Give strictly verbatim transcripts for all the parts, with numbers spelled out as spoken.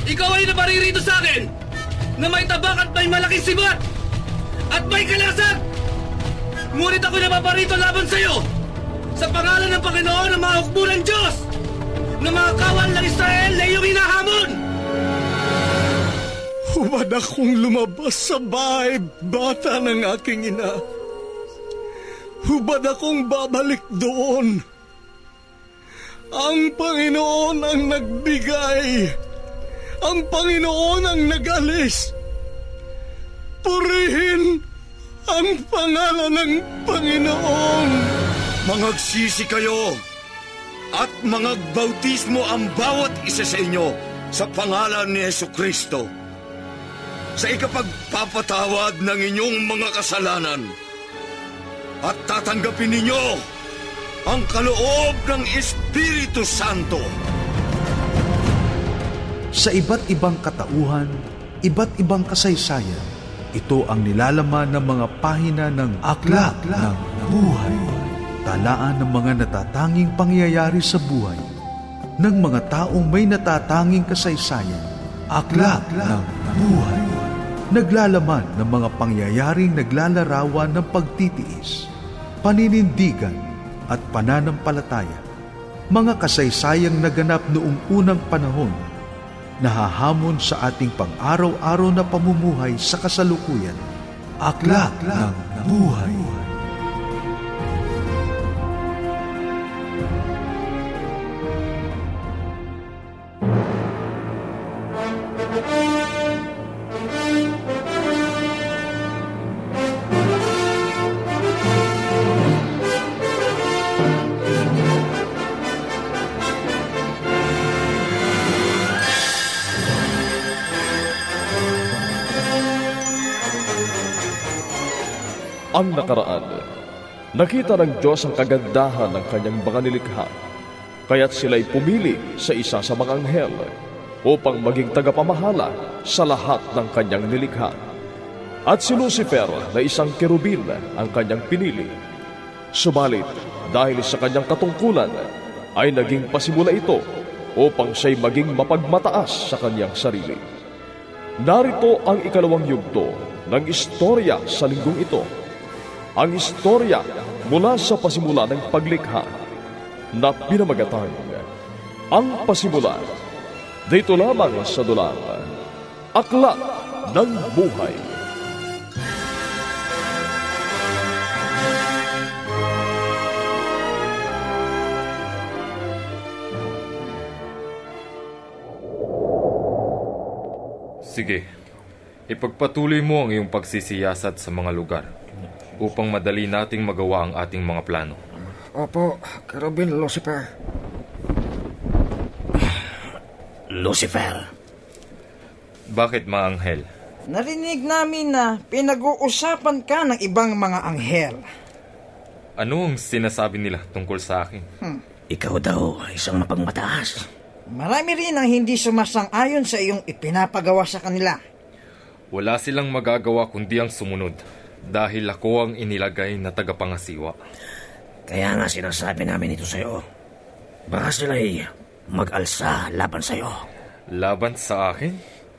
Ikaw ay naparirito sa akin na may tabak at may malaking sibat at may kalasag. Ngunit ako napaparito laban sa iyo sa pangalan ng Panginoon ng mga hukbo ng Diyos na mga kawal ng Israel na iyong hinahamon. Hubad akong lumabas sa bahay bata ng aking ina. Hubad akong babalik doon. Ang Panginoon ang nagbigay. Ang Panginoon ang nag-alis. Purihin ang pangalan ng Panginoon. Mangagsisi kayo at mangagbautismo ang bawat isa sa inyo sa pangalan ni Jesucristo sa ikapagpapatawad ng inyong mga kasalanan, at tatanggapin ninyo ang kaloob ng Espiritu Santo. Sa iba't ibang katauhan, iba't ibang kasaysayan, ito ang nilalaman ng mga pahina ng Aklat ng Buhay. Talaan ng mga natatanging pangyayari sa buhay ng mga taong may natatanging kasaysayan. Aklat ng Buhay. Naglalaman ng mga pangyayaring naglalarawan ng pagtitiis, paninindigan at pananampalataya. Mga kasaysayang naganap noong unang panahon, nahahamon sa ating pang-araw-araw na pamumuhay sa kasalukuyan. Aklat ng Buhay. Ang nakaraan, nakita ng Diyos ang kagandahan ng kanyang mga nilikha, kaya't sila'y pumili sa isa sa mga anghel upang maging tagapamahala sa lahat ng kanyang nilikha. At si Lucifer na isang kerubin ang kanyang pinili. Subalit, dahil sa kanyang katungkulan, ay naging pasimula ito upang siya'y maging mapagmataas sa kanyang sarili. Narito ang ikalawang yugto ng istorya sa linggong ito. Ang istorya mula sa pasimula ng paglikha na pinamagatang Ang Pasimula. Dito lamang sa dulang Aklat ng Buhay. Sige, ipagpatuloy mo ang iyong pagsisiyasat sa mga lugar upang madali nating magawa ang ating mga plano. Opo, Kerubin Lucifer. Lucifer. Bakit, maanghel? Narinig namin na pinag-uusapan ka ng ibang mga anghel. Ano ang sinasabi nila tungkol sa akin? Hmm. Ikaw daw isang mapagmataas. Marami rin ang hindi sumasang-ayon sa iyong ipinapagawa sa kanila. Wala silang magagawa kundi ang sumunod, dahil ako ang inilagay na tagapangasiwa. Kaya nga sinasabi namin ito sa'yo. Baka sila'y mag-alsa laban sa'yo. Laban sa akin?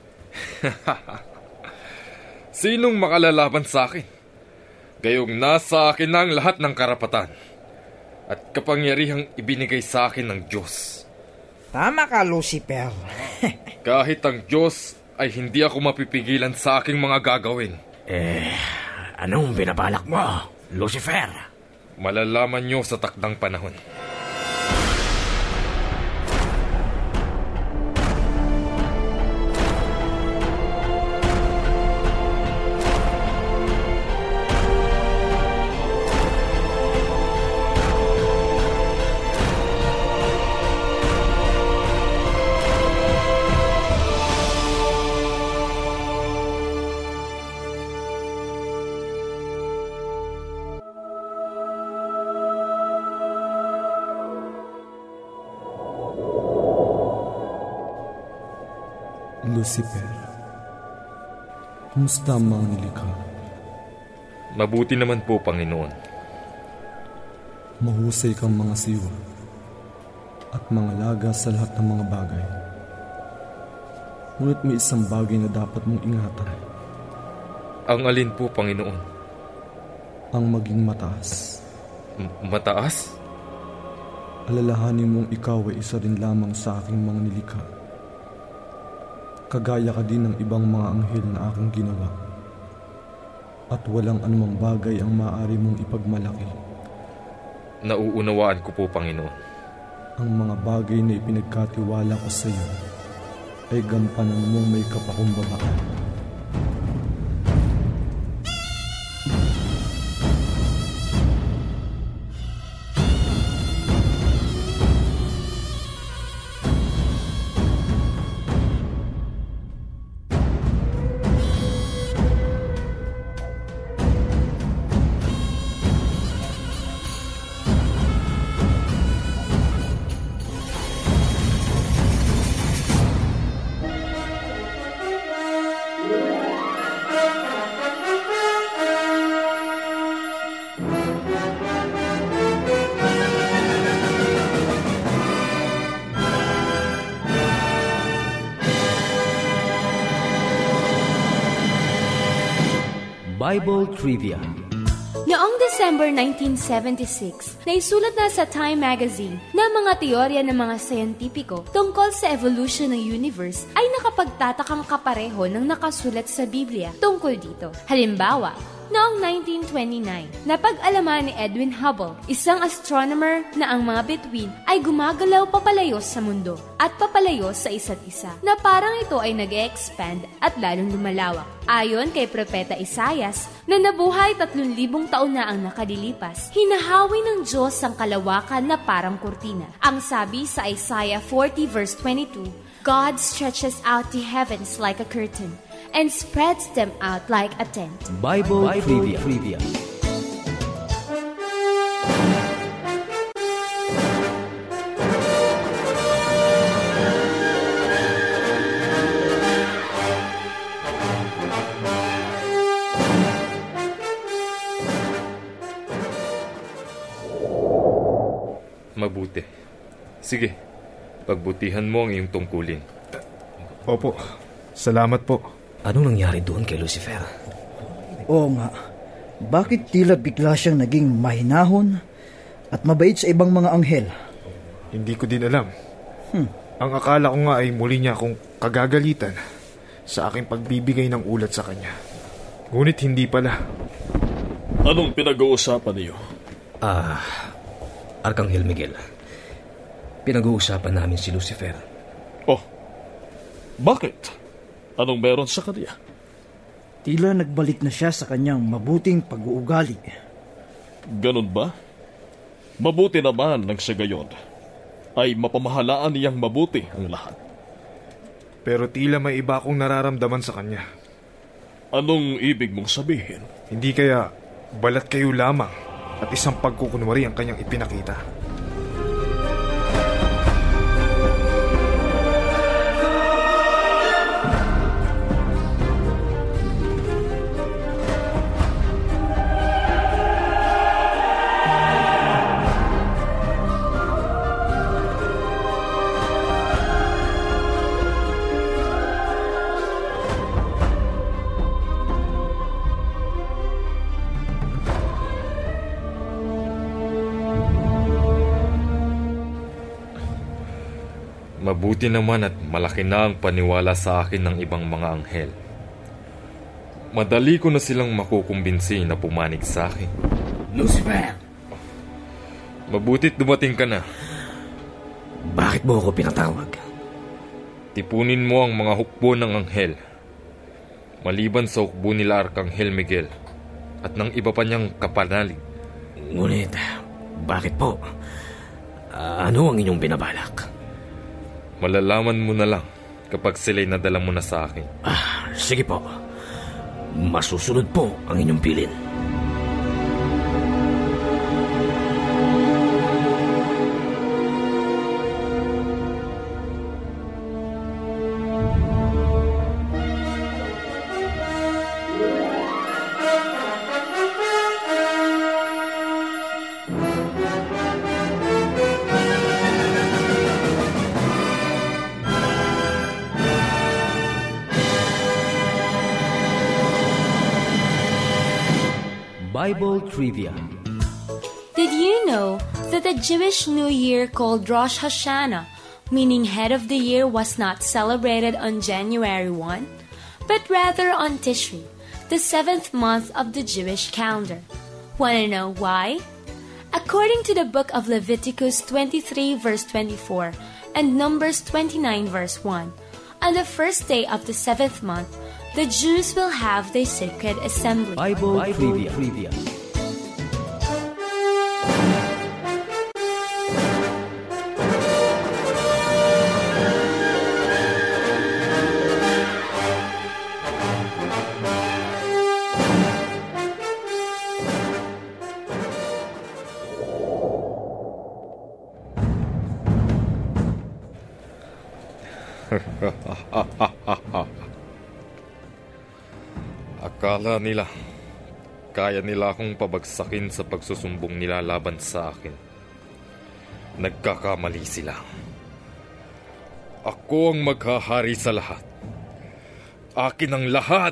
Sinong makalalaban sa akin? Gayong nasa akin na ang lahat ng karapatan at kapangyarihang ibinigay sa akin ng Diyos. Tama ka, Lucifer. Kahit ang Diyos ay hindi ako mapipigilan sa aking mga gagawin. Eh, anong binabalak mo, Lucifer? Malalaman nyo sa takdang panahon. Lucifer, kumusta ang mga nilikha? Mabuti naman po, Panginoon. Mahusay kang mga siwa at mga laga sa lahat ng mga bagay. Ngunit may isang bagay na dapat mong ingatan. Ang alin po, Panginoon? Ang maging mataas. M- mataas? Alalahanin mong ikaw ay isa rin lamang sa aking mga nilikha. Kagaya ka din ng ibang mga anghel na aking ginawa. At walang anumang bagay ang maaari mong ipagmalaki. Nauunawaan ko po, Panginoon. Ang mga bagay na ipinagkatiwala ko sa iyo ay gampanan mong may kapakumbabaan. Bible Trivia. Noong December nineteen seventy-six, naisulat na sa Time Magazine na mga teorya ng mga siyentipiko tungkol sa evolution ng universe ay nakapagtatakang kapareho ng nakasulat sa Biblia tungkol dito. Halimbawa, noong nineteen twenty-nine, napag-alaman ni Edwin Hubble, isang astronomer, na ang mga bituin ay gumagalaw papalayo sa mundo at papalayo sa isa't isa, na parang ito ay nag-e-expand at lalong lumalawak. Ayon kay Propeta Isaias, na nabuhay tatlong libong taon na ang nakalilipas, hinahawi ng Diyos ang kalawakan na parang kurtina. Ang sabi sa Isaiah forty verse twenty-two, God stretches out the heavens like a curtain and spreads them out like a tent. Bible, Bible Trivia. Trivia. Mabuti. Sige, pagbutihan mo ang iyong tungkulin. Opo, salamat po. Anong nangyari doon kay Lucifer? Oo nga. Bakit tila bigla siyang naging mahinahon at mabait sa ibang mga anghel? Hindi ko din alam. Hmm. Ang akala ko nga ay muli niya akong kagagalitan sa aking pagbibigay ng ulat sa kanya. Ngunit hindi pala. Anong pinag-uusapan niyo? Ah, Arkanghel Miguel. Pinag-uusapan namin si Lucifer. Oh, bakit? Anong meron sa kanya? Tila nagbalik na siya sa kanyang mabuting pag-uugali. Ganon ba? Mabuti naman nang sa gayon ay mapamahalaan niyang mabuti ang lahat. Pero tila may iba akong nararamdaman sa kanya. Anong ibig mong sabihin? Hindi kaya balat kayo lamang at isang pagkukunwari ang kanyang ipinakita. Mabuti naman at malaki na ang paniwala sa akin ng ibang mga anghel. Madali ko na silang makukumbinsi na pumanig sa akin. Lucifer! Mabutit dumating ka na. Bakit mo ako pinatawag? Tipunin mo ang mga hukbo ng anghel. Maliban sa hukbo nila Arkanghel Miguel at ng iba pa niyang kapanalig. Ngunit, bakit po? Uh, ano ang inyong binabalak? Malalaman mo na lang kapag sila'y nadala mo na sa akin. Ah, sige po. Masusunod po ang inyong pilin. Bible Trivia. Did you know that the Jewish New Year called Rosh Hashanah, meaning Head of the Year, was not celebrated on January first, but rather on Tishri, the seventh month of the Jewish calendar? Want to know why? According to the book of Leviticus twenty-three verse twenty-four and Numbers twenty-nine verse one, on the first day of the seventh month, the Jews will have their sacred assembly. Bible, Bible Trivia. Trivia. Akala nila, kaya nila akong pabagsakin sa pagsusumbong nila laban sa akin. Nagkakamali sila. Ako ang maghahari sa lahat. Akin ang lahat.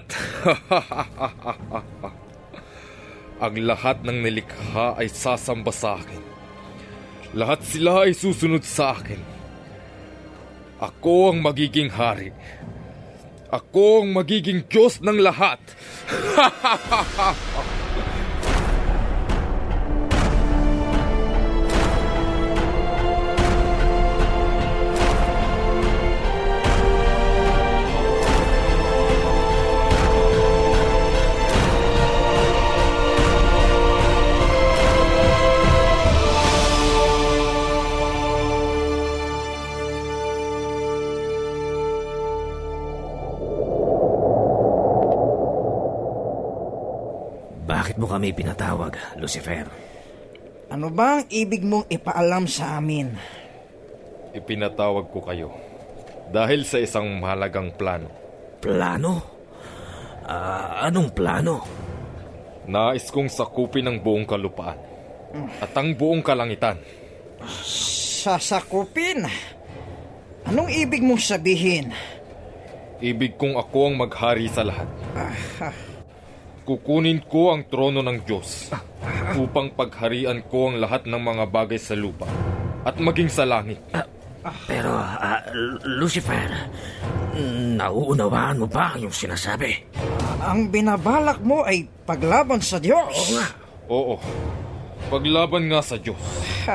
Ang lahat ng nilikha ay sasamba sa akin. Lahat sila ay susunod sa akin. Ako ang magiging hari. Ako ang magiging Diyos ng lahat. Bakit mo kami pinatawag, Lucifer? Ano ba ang ibig mong ipaalam sa amin? Ipinatawag ko kayo dahil sa isang mahalagang plano. Plano? Uh, anong plano? Nais kong sakupin ang buong kalupaan at ang buong kalangitan. Sasakupin? Anong ibig mong sabihin? Ibig kong ako ang maghari sa lahat. Ah, Kukunin ko ang trono ng Diyos upang pagharian ko ang lahat ng mga bagay sa lupa at maging sa langit. Uh, pero, uh, Lucifer, nauunawaan mo ba ang iyong sinasabi? Ang binabalak mo ay paglaban sa Diyos? Oo nga. Oo, paglaban nga sa Diyos.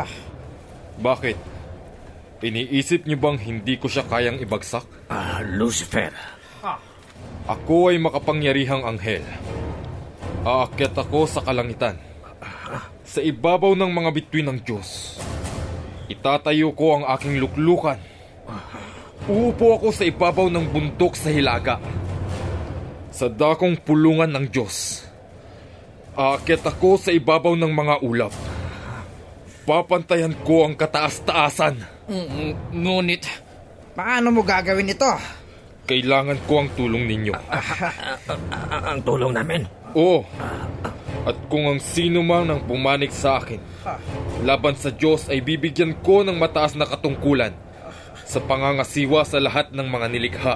Bakit? Iniisip niyo bang hindi ko siya kayang ibagsak? Ah, uh, Lucifer. Ako ay makapangyarihang anghel. Aakyat ako sa kalangitan, sa ibabaw ng mga bituin ng Diyos. Itatayo ko ang aking luklukan. Uupo ako sa ibabaw ng bundok sa hilaga, sa dakong pulungan ng Diyos. Aakyat ako sa ibabaw ng mga ulap. Papantayan ko ang kataas-taasan. Ngunit, paano mo gagawin ito? Kailangan ko ang tulong ninyo. Ang tulong namin? Oo. At kung ang sino man ang pumanig sa akin laban sa Diyos ay bibigyan ko ng mataas na katungkulan sa pangangasiwa sa lahat ng mga nilikha.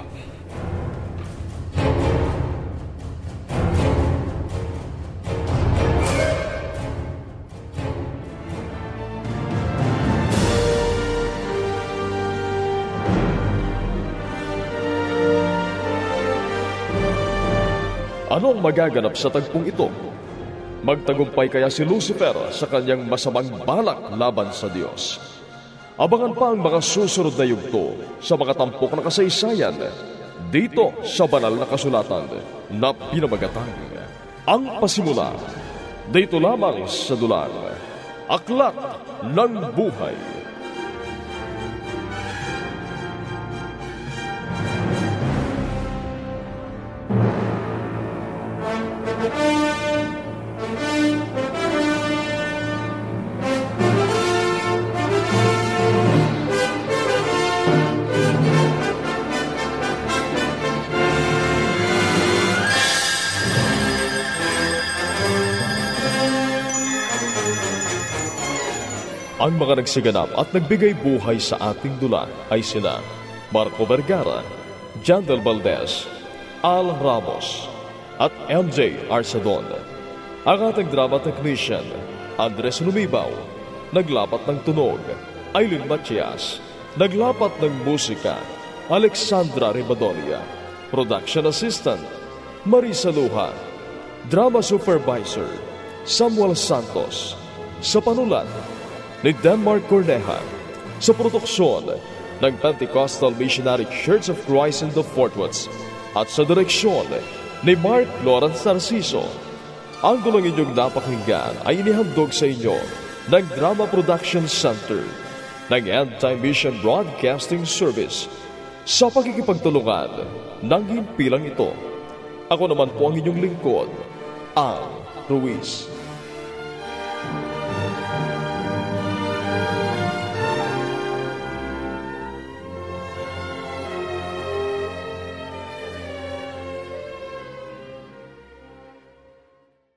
Ano ang magaganap sa tagpong ito? Magtagumpay kaya si Lucifer sa kanyang masamang balak laban sa Diyos? Abangan pa ang mga susunod na yugto sa mga tampok na kasaysayan dito sa banal na kasulatan na pinamagatang Ang Pasimula. Dito lamang sa dulang Aklat ng Buhay. Ang mga nagsiganap at nagbigay buhay sa ating dula ay sina Marco Vergara, Jandel Valdez, Al Ramos, at M J Arcedon. Ang ating drama technician, Andres Lumibaw. Naglapat ng tunog, Aileen Matias. Naglapat ng musika, Alexandra Ribadolia. Production assistant, Marisa Lujan. Drama supervisor, Samuel Santos. Sa panulat ni Denmark Corneja. Sa produksyon ng Pentecostal Missionary Church of Christ in the Fort Worth. At sa direksyon ni Mark Lawrence Narciso. Ang dulang inyong napakinggan ay inihandog sa inyo ng Drama Production Center ng End Time Mission Broadcasting Service sa pagkikipagtulungan ng himpilang ito. Ako naman po ang inyong lingkod, Al Ruiz.